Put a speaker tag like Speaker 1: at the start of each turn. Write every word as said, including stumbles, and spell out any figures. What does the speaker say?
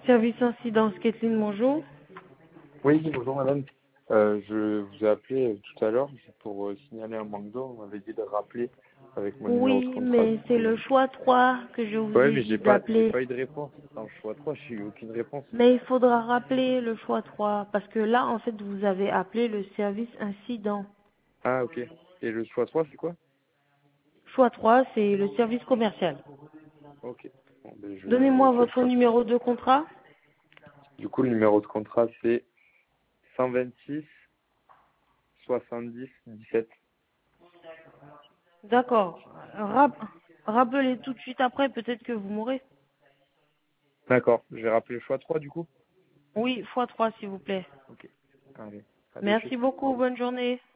Speaker 1: Service incident, Kathleen, bonjour.
Speaker 2: Oui, bonjour madame. Euh, je vous ai appelé euh, tout à l'heure pour euh, signaler un manque d'eau. On m'avait dit de rappeler avec mon numéro de
Speaker 1: Oui,
Speaker 2: contrat.
Speaker 1: mais
Speaker 2: Du
Speaker 1: c'est
Speaker 2: coup,
Speaker 1: le
Speaker 2: je-
Speaker 1: choix trois que je vous
Speaker 2: ouais,
Speaker 1: ai
Speaker 2: mais j'ai
Speaker 1: dit
Speaker 2: pas, j'ai
Speaker 1: d'appeler.
Speaker 2: pas eu de réponse. Dans le choix trois, j'ai eu aucune réponse.
Speaker 1: Mais il faudra rappeler le choix trois parce que là, en fait, vous avez appelé le service incident.
Speaker 2: Ah, ok. Et le choix trois, c'est quoi?
Speaker 1: Choix trois, c'est le service commercial.
Speaker 2: Ok. Bon, ben, je, je
Speaker 1: Donnez-moi
Speaker 2: fais le
Speaker 1: votre
Speaker 2: choix trois.
Speaker 1: numéro de contrat.
Speaker 2: Du coup, le numéro de contrat, c'est cent vingt-six soixante-dix dix-sept.
Speaker 1: D'accord. Rap- rappelez tout de suite après, peut-être que vous mourrez.
Speaker 2: D'accord. Je vais rappeler le choix trois du coup.
Speaker 1: Oui, fois trois, s'il vous plaît.
Speaker 2: Ok. Allez. À de
Speaker 1: Merci
Speaker 2: suite.
Speaker 1: beaucoup, bonne journée.